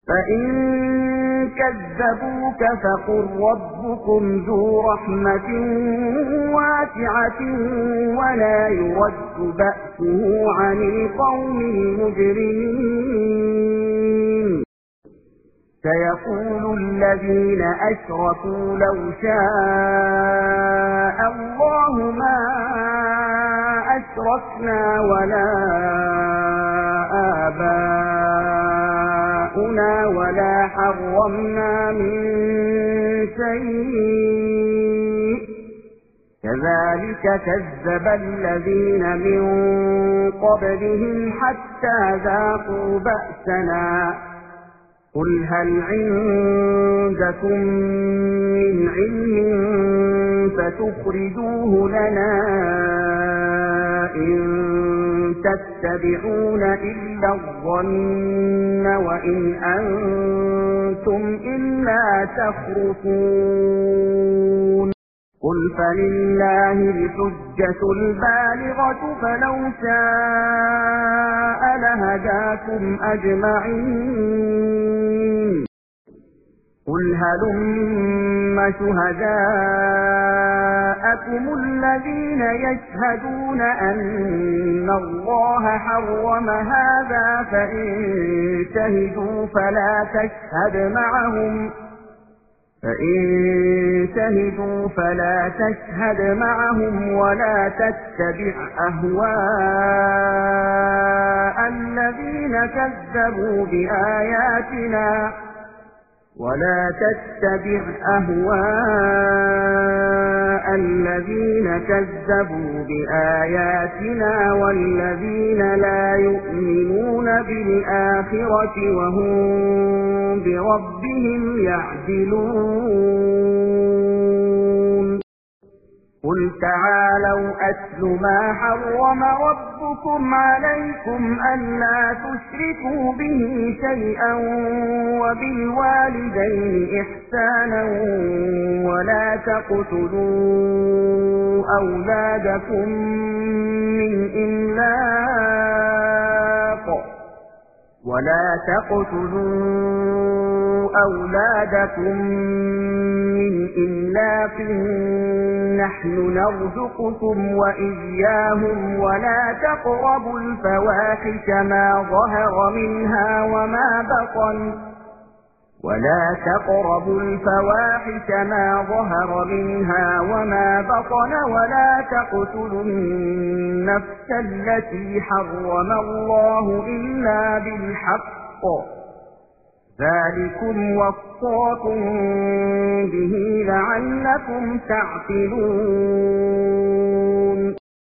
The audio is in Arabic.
فإن كذبوك فقل ربكم ذو رحمة واسعة ولا يرد بأسه عن القوم المجرمين سيقول الذين أشركوا لو شاء الله ما أشركنا ولا آباؤنا ولا حرمنا من شيء كذلك كذب الذين من قبلهم حتى ذاقوا بأسنا قل هل عندكم من علم فتخرجوه لنا إن تتبعون إلا الظن وإن أنتم إلا تخرصون قل فلله الحجة البالغة فلو شاء لهداكم أجمعين قل هلم شهداءكم الذين يشهدون أن الله حرم هذا فإن شهدوا فلا تشهد معهم ولا تتبع أهواء الذين كذبوا بآياتنا والذين لا يؤمنون بالآخرة وهم بربهم يعدلون قل تعالوا أتل ما حرم ربكم عليكم ألا تشركوا به شيئا وبالوالدين إحسانا ولا تقتلوا أولادكم من إملاق نحن نرزقكم وإياهم ولا تقربوا الفواحش ما ظهر منها وما بطن ولا تقتلوا النفس التي حرم الله إلا بالحق ذلكم وصاكم به لعلكم تعقلون